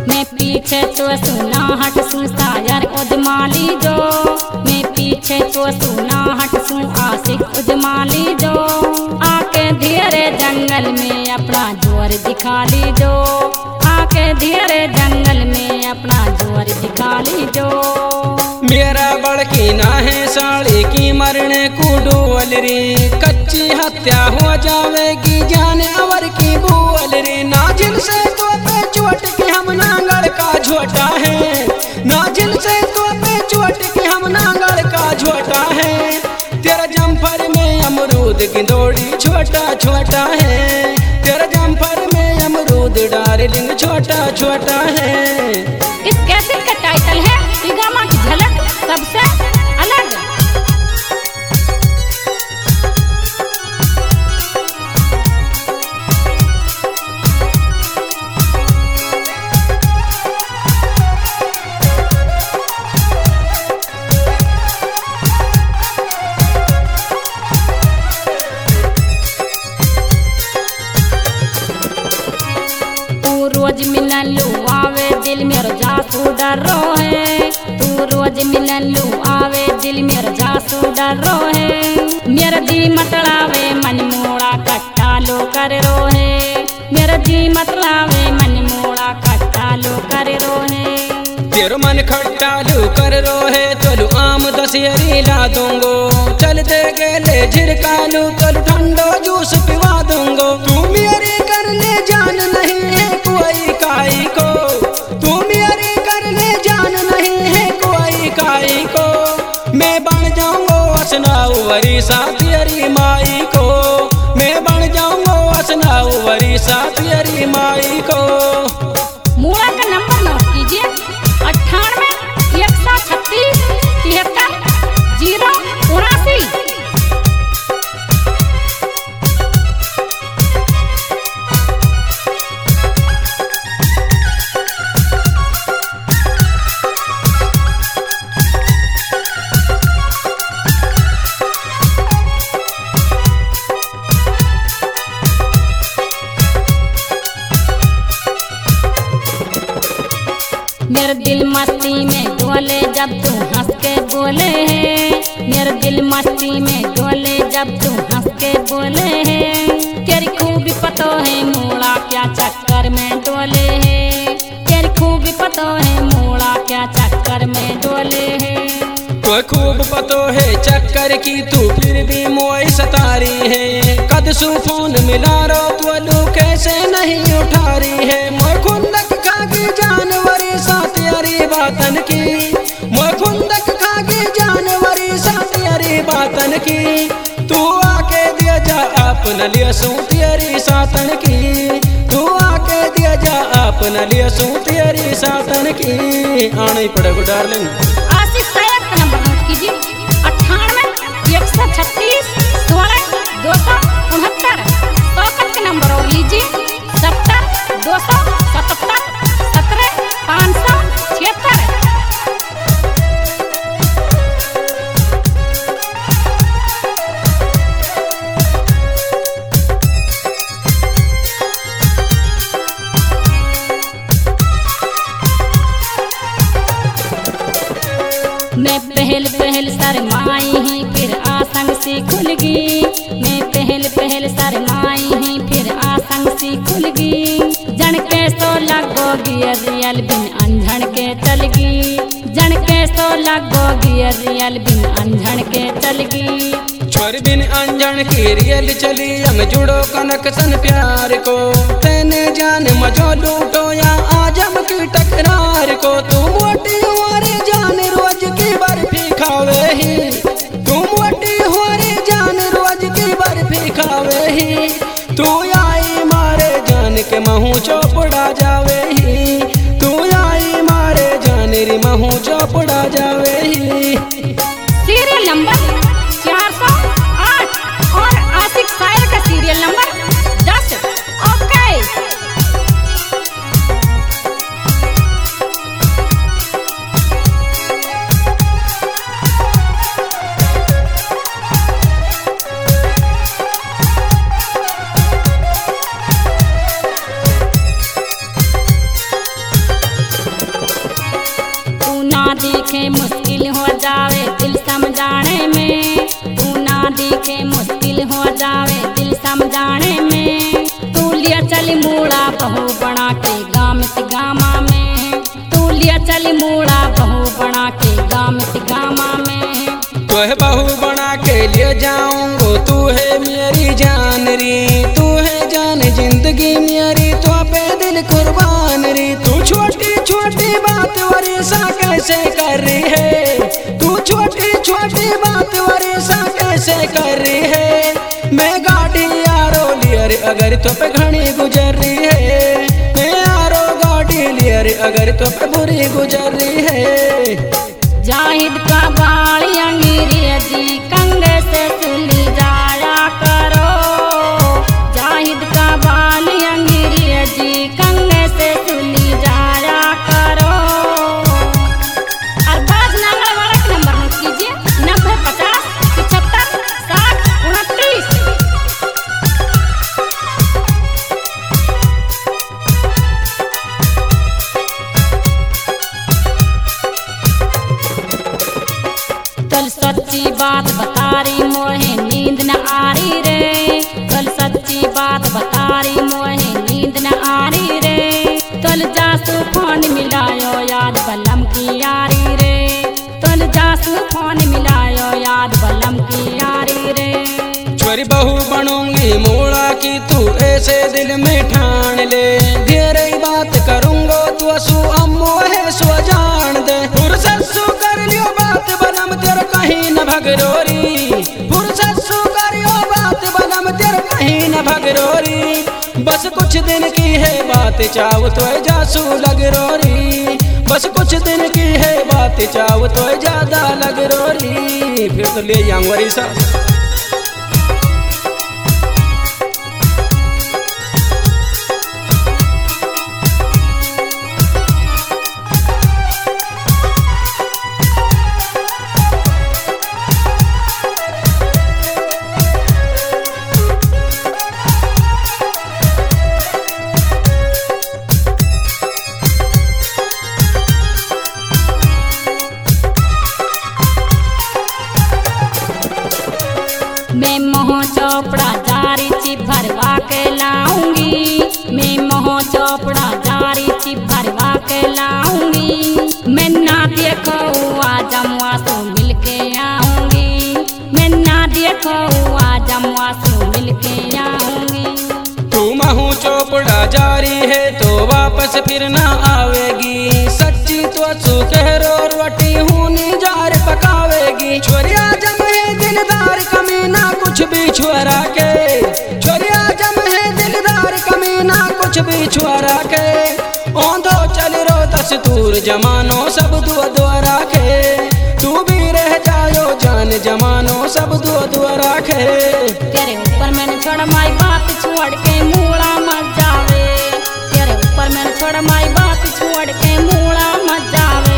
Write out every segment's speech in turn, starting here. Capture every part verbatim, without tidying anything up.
मैं पीछे तो सुना हट सू सायर उजमाली जो, मैं पीछे तो सुना हट सू आशिक उजमाली जो, आके धीरे जंगल में अपना जोर दिखा ली जो, आके धीरे जंगल में अपना जोर दिखा ली जो। मेरा बड़की ना है साड़ी की मरने को डोल रे, कच्ची हत्या हो जावेगी जाने अवर की बोल रे, नाजिल से तो पे चोट के हम नांगल का झोटा है, नाजिल से तो पे चोट के हम नांगल का झोटा है, तेरा जम्फर में अमरूद की दौड़ी छोटा छोटा है, तेरा जम्फर में अमरूद डार्लिंग छोटा छोटा है। इस कैसेट का टाइटल है सीगामा की झलक सबसे अलग। रोज मिलन लू आवे दिल मेरा जासू डर रो है, तू रोज मिलन लू आवे दिल मेरा जासू डर रो है, मेरा जी मतलावे मन मोड़ा कट्टा लो कर रो है, मेरा जी मतलावे मन मोड़ा कट्टा लो कर रो है, तेरो मन खट्टा लो कर रो है तोलू आम दशहरी ला दूंगो, चल दे गेले झिड़का लू तोलू ठंडो जूस पिवा दूंगो, तू मेरी करने जान नहीं है कोई काई को, तू मेरी करने जान नहीं है कोई काई को, मैं बन जाऊंगो असनाऊ वरी साथियरी माई को, मैं बन जाऊंगो असनाऊ वरी साथियरी माई को। मोड़ा का नंबर नोट कीजिए अट्ठानवे एक सौ छत्तीस तिहत्तर जीरो उनासी। मेरा दिल मस्ती में डोले जब तू हंस के बोले है, मेरा दिल मस्ती में डोले जब तू हंस के बोले है, तेरी खूबी पतो है मोड़ा क्या चक्कर में डोले है, तेरी खूबी पतो है मोड़ा क्या चक्कर में डोले है, तो खूब पतो है चक्कर की तू फिर भी मोई सतारी है, कद सू फोन मिला रो तो लू कैसे नहीं उठा रही है, मोई खुंदक खागी जानवरी साथियरी बातन की, मोई खुंदक खागी जानवरी साथियरी बातन की, तू आके दिया जा अपना लिया सूतियरी सातन की, तू आके दिया जा अपना लिया सूतियरी सातन की। आना ही पड़ेगा डार्लिंग। आशिक सायर का नंबर नोट कीजिए अट्ठानवे एक सौ छत्तीस सोलह दो सौ उनहत्तर। शौकत का नंबर और लीजिए सत्तर दो सौ सतहत्तर सत्रह पाँच सौ छिहत्तर। मैं पहल पहल शरमाई ही फिर आसंग से खुल गई, मैं पहल पहल शरमाई ही फिर आसंग से खुल गई, जन के सो लगोगी रियल बिन अंधन के चल गई, जन के सो लगोगी रियल बिन अंधन के चल गई, छोर बिन अंजन की रियल चली हम जुड़ो कनक सन प्यार को, तेने जान मजो लूटो या आजम की टकरार को, तू मोटी हमारे जान रोज की बर्फी खावे ही, तू मोटी हमारे जान रोज की बर्फी खावे ही, तू आई मारे जान के महू चौपड़ा जावे ही, तू आई मारे जान री महू चौपड़ा जावे ही। सीरियल नंबर चार सौ आठ और आशिक सायर का सीरियल नंबर दस। ओके दिखे मुश्किल हो जावे दिल समझाने में, तू ना दिखे मुश्किल हो जावे दिल समझाने में। तू लिया चली मूड़ा बहू बना के गाम से गामा में, तू लिया चली मूड़ा बहू बना के गाम से गामा में। तो है बहू बना के लिए जाऊंगो, तू है मेरी जान री, तू है जान जिंदगी मेरी, तो पे दिल कुर्बान री। तू छोटी छोटी बात वरीसा कैसे कर रही है, तू छोटी छोटी बात वरीसा कैसे कर रही है। मैं गाड़ी यारो लियर अगर तो पे घनी गुजर रही है, मैं यारो गाड़ी लियर अगर तो पे बुरी गुजर रही है। जाहिद का बाली अंग्रेजी कंगे से सुली जाया करो, जाहिद का बाली अंग्रेजी कंगे से सुली जाया करो। और बाज नंबर वाला नंबर नोट कीजिए, नब्बे पचास पचहत्तर साठ उनतीस। कल सच्ची बात बता रही मोहे नींद न आ रही रे, कल सच्ची बात बता रही मोहे नींद न आ रही रे। कल जासू फोन मिलायो याद बलम की यारी रे, कल जासू फोन मिलायो याद बलम की यारी रे। छोरी बहू बनूंगी मोड़ा की तू ऐसे दिल में ठान ले, घेरे बात करूंगो तू असू अम्मो है सो जान दे। फुर्सत सु कर लियो बात बनम तेरे कहीं न भगरोरी, फुर्सत सु करियो बात बनम तेरे कहीं न भगरोरी। बस कुछ दिन की है बात चाव तो जासू लग रोरी, बस कुछ दिन की है बात चाव तो ज्यादा लग रोरी। फिर तो ले जाऊंगा वरीसा। मैं मोह चोपड़ा जारी चिप भरवा के लाऊंगी, मैं मोह चोपड़ा जारी चिप भरवा के लाऊंगी। मैं ना देखो आज अमवासु मिल के आऊंगी, मैं ना देखो आज अमवासु मिल के आऊंगी। तू महू चोपड़ा जारी है तो वापस फिर ना आवेगी, सच्ची तो तू कह रो रोटी हूनी जार पकावेगी। छोरिया जम है दिलदार कमीना कुछ भी छोरा के, छोरिया जम है दिलदार कमीना कुछ भी छोरा के। औंधो चल रो दस्तूर जमानो सब दुआ दुआ राखे, तू भी रह जायो जान जमानो सब दुआ दुआ राखे। तेरे ऊपर मैंने छोड़ माई बात छोड़ के मूड़ा मत जावे, तेरे ऊपर मैंने छोड़ माई बात छोड़ के मूड़ा मत जावे।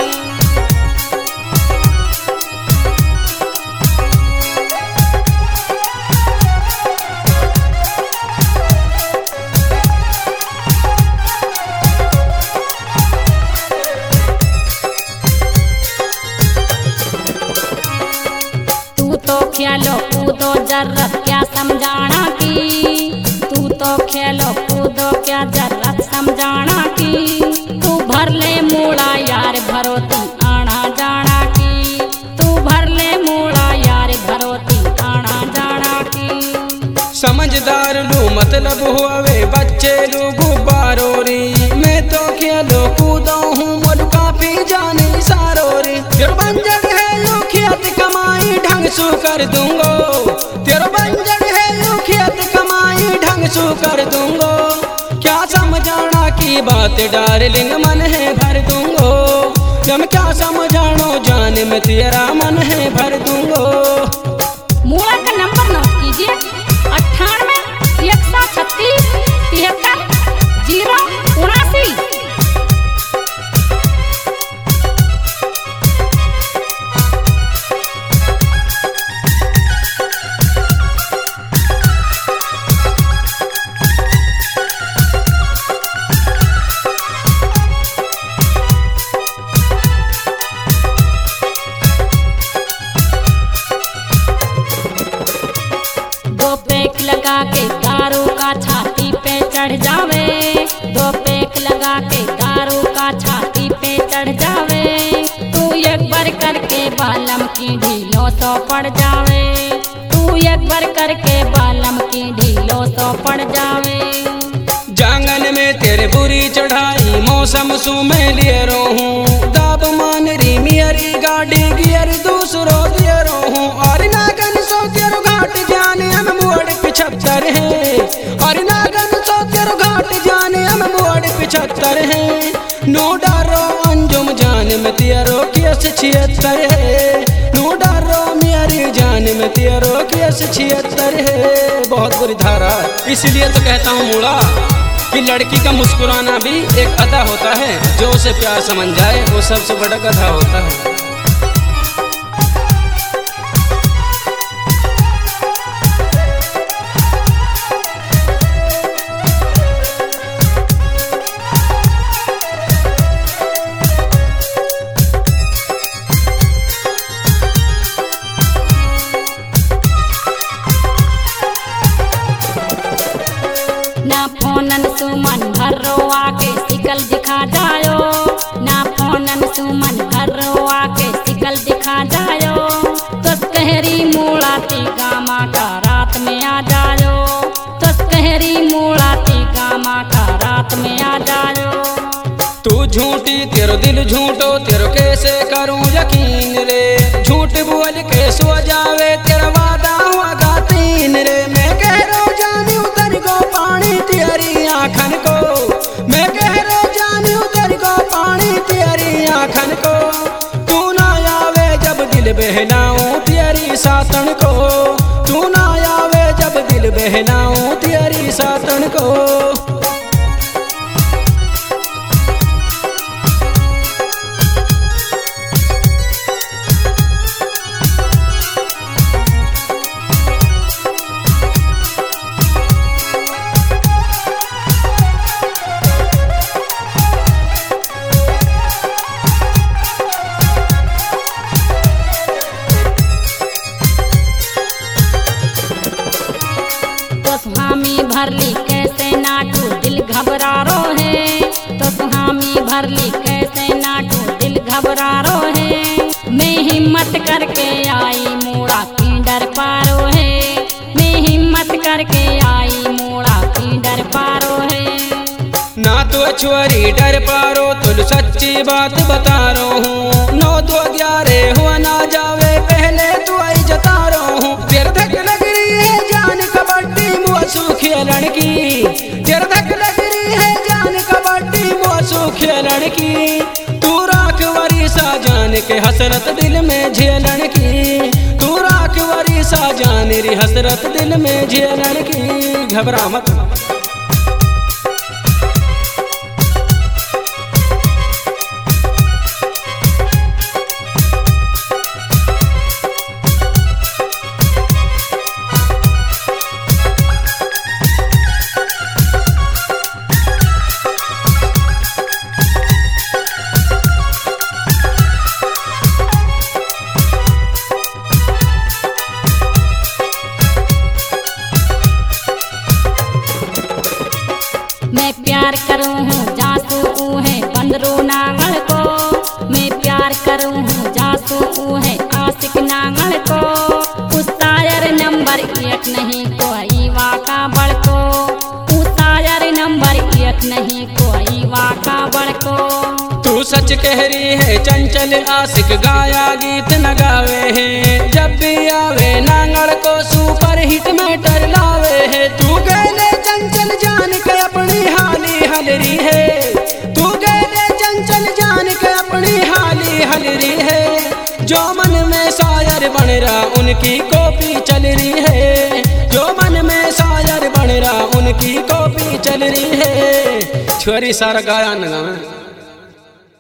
तो खेलो कूदो जरूरत क्या समझाना की, तू तो खेलो कूदो क्या जरूरत समझाना की। तू भर ले मूड़ा यार भरोती आना जाना की, तू भर ले मूड़ा यार भरोती आना जाना की। समझदार लू मतलब हुए बच्चे लू गुब्बारोरी, मैं तो खेलो कूदो हूँ मोल काफी जाने सारोरी। फिर बंजर है लू खेत कमाई ढंग सु कर दूंगो, तेरा बंजर है लू खेत कमाई ढंग सु कर दूंगो। क्या समझाना की बात डार्लिंग मन है भर दूंगो, जब क्या समझानो जान में तेरा मन है भर दूंगो। मूड़ा का नंबर नोट कीजिए, अट्ठानवे एक सौ छत्तीस तिहत्तर जीरो उनासी। बालम की ढीलो तो पड़ जावे, तू एक बार करके बालम की ढीलो तो पड़ जावे। जांगन में तेरे बुरी चढ़ाई मौसम सु मैं लिए रहूं, दाब मान री मेरी गाड़ी गियर दूसरो दिए रहूं। और नागन सो तेरो घाट जाने हम मोड़ पिछहत्तर है, और नागन सो तेरो घाट जाने हम मोड़ पिछहत्तर है। नो डरो अंजुम जान में तेरो केस छिहत्तर है, नो डरो मेरी जान में तेरो केस छिहत्तर है। बहुत बुरी धारा, इसलिए तो कहता हूँ मूड़ा कि लड़की का मुस्कुराना भी एक अदा होता है, जो उसे प्यार समझ जाए वो सबसे बड़ा अदा होता है। ना फोनन सुमन घरो आके सिकल दिखा जायो, ना फोनन सुमन घरो आके सिकल दिखा जायो। तो कहरी मूड़ाती गामा का रात में आ जायो, तो कहरी मूड़ाती गामा का रात में आ जायो। तू झूठी तेरो दिल झूठो तेरो कैसे करूं यकीन रे, झूठ बोल के सो जावे तेरा वादा हुआ गातीन रे। मैं कह रो जानी उतर को पानी तेरी आँखन को, मैं कह रो जानी उतर को पानी तेरी आँखन को। तू ना आवे जब दिल बहलाऊं तेरी सातन को, तू ना आवे जब दिल बहलाऊं तेरी सातन को। हामी भरली कैसे नाटू दिल घबरा रो है, तो सुहामी भरली कैसे नाटू दिल घबरा रो है। मैं हिम्मत करके आई मोड़ा की डर पारो है, मैं हिम्मत करके आई मोड़ा की डर पारो है। ना तो छोरी डर पारो तुल सच्ची बात बता रो हूँ, नौ दो ग्यारह हुआ ना जावे पहले तो आई जता रो हूँ। तेरे धक लग रही है जान कबड्डी मुआसू खेलन की, तेरे धक लग रही है जान कबड्डी मुआसू खेलन की। तू राख वरीसा जान के हसरत दिल में झेलन की, तू राख वरीसा जान री हसरत दिल में झेलन की। घबरा मत। मैं प्यार करूँ हूँ जासू ऊ है बंदरू नांगल को, मैं प्यार करूँ हूँ जासू ऊ है आशिक नांगल को। उस शायर नंबर एक नहीं कोई वाका बड़को, उस शायर नंबर एक नहीं कोई वाका बड़को। तू सच कह रही है चंचल आशिक गाया गीत न गावे है, जब भी आवे नांगल को सुपर हिट में टर लावे है। तू गले चंचल जान के अपनी हाली हलरी है, तू गले चंचल जान के अपनी हाली हलरी है। जो मन में शायर बन रहा उनकी कॉपी चल रही है, जो मन में शायर बन रहा उनकी कॉपी चल रही है। छोरी सारा गाया न गावे।